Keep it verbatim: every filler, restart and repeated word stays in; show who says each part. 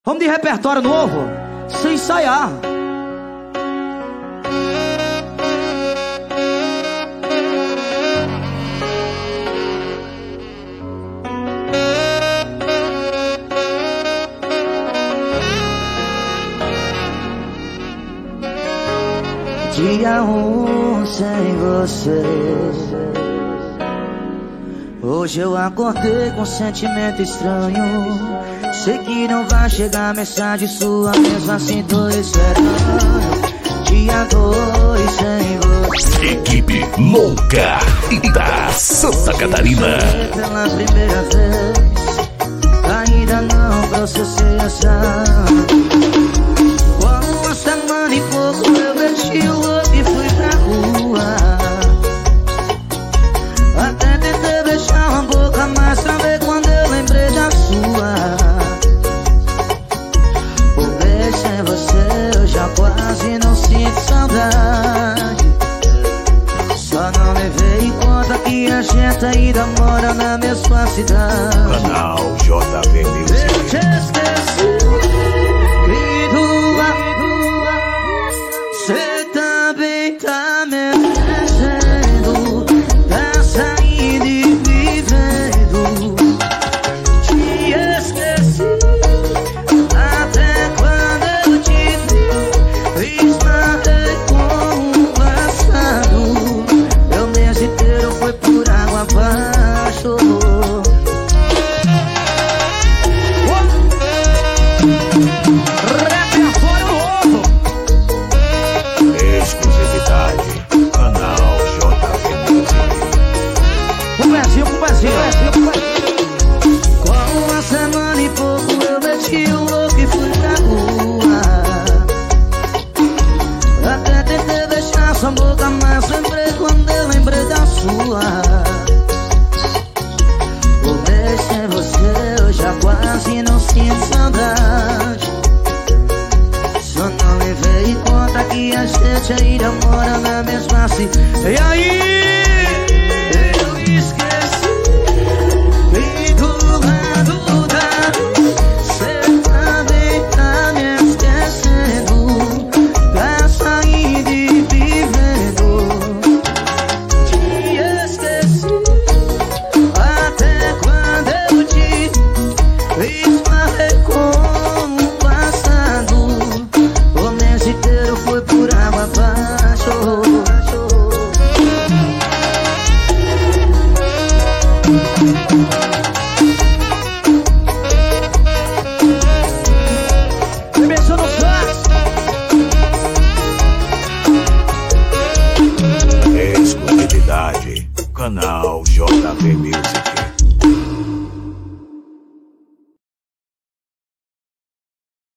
Speaker 1: Vamos de repertório novo, sem ensaiar.
Speaker 2: Dia um sem você. Hoje eu acordei com um sentimento estranho. Sei que não vai chegar mensagem sua, mesmo assim tô esperando. Dia dois sem você.
Speaker 3: Equipe Louca da Santa Catarina.
Speaker 2: Pela primeira vez, ainda não processei essa. Com uma semana e pouco eu meti o louco e fui pra rua. Até tentei beijar uma boca, mas travei quando eu lembrei da sua. Por mês sem você eu já quase não sinto saudade. Só não levei em conta que a gente ainda mora na mesma cidade.
Speaker 3: Canal J V Music.
Speaker 2: Eu te esqueci. Cê também tá me esquecendo, tá saindo e vivendo. Te esqueci, até quando eu te vi, esbarrei com o passado. Meu mês inteiro foi por água abaixo.
Speaker 3: Exclusividade, Canal J V Music.
Speaker 1: Um pezinho, um pezinho, um pezinho.
Speaker 2: Com uma semana e pouco eu meti o louco e fui pra rua. Até tentei deixar sua boca, mas lembrei quando eu lembrei da sua. Por mês sem você eu já quase não sinto saudade. Só não levei em conta que a gente ainda mora na mesma cidade. E aí? Eu esqueci. E do lado da cê também tá me esquecendo, tá saindo e vivendo. Te esqueci, até quando eu te esbarrei com o passado. O mês inteiro foi por água abaixo.
Speaker 1: Começou no sax.
Speaker 3: Exclusividade, Canal J V Music.